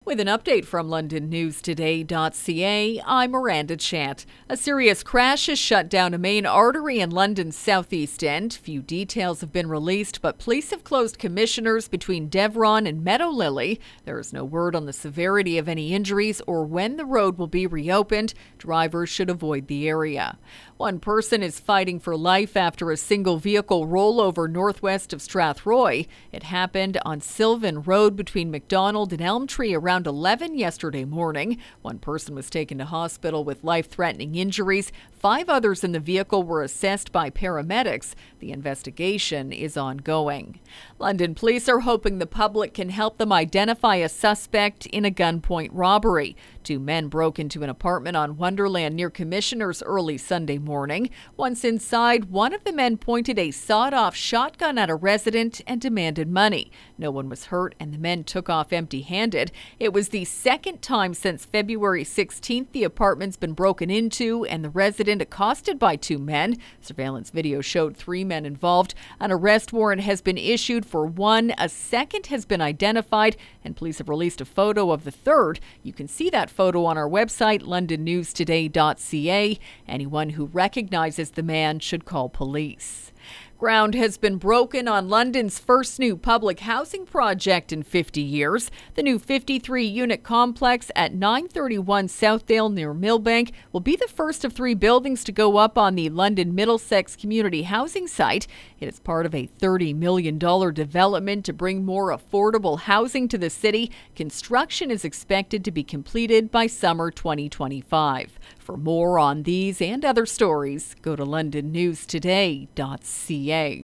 With an update from LondonNewsToday.ca, I'm Miranda Chant. A serious crash has shut down a main artery in London's southeast end. Few details have been released, but police have closed commissioners between Devron and Meadowlily. There is no word on the severity of any injuries or when the road will be reopened. Drivers should avoid the area. One person is fighting for life after a single vehicle rollover northwest of Strathroy. It happened on Sylvan Road between McDonald and Elm Tree around 11 yesterday morning. One person was taken to hospital with life-threatening injuries. 5 others in the vehicle were assessed by paramedics. The investigation is ongoing. London police are hoping the public can help them identify a suspect in a gunpoint robbery. 2 men broke into an apartment on Wonderland near Commissioners early Sunday morning. Once inside, one of the men pointed a sawed-off shotgun at a resident and demanded money. No one was hurt and the men took off empty-handed. It was the second time since February 16th the apartment's been broken into and the resident accosted by 2 men. Surveillance video showed 3 men involved. An arrest warrant has been issued for one. A second has been identified, and police have released a photo of the third. You can see that photo on our website, LondonNewsToday.ca. Anyone who recognizes the man should call police. Ground has been broken on London's first new public housing project in 50 years. The new 53-unit complex at 931 Southdale near Millbank will be the first of 3 buildings to go up on the London Middlesex community housing site. It is part of a $30 million development to bring more affordable housing to the city. Construction is expected to be completed by summer 2025. For more on these and other stories, go to LondonNewsToday.ca.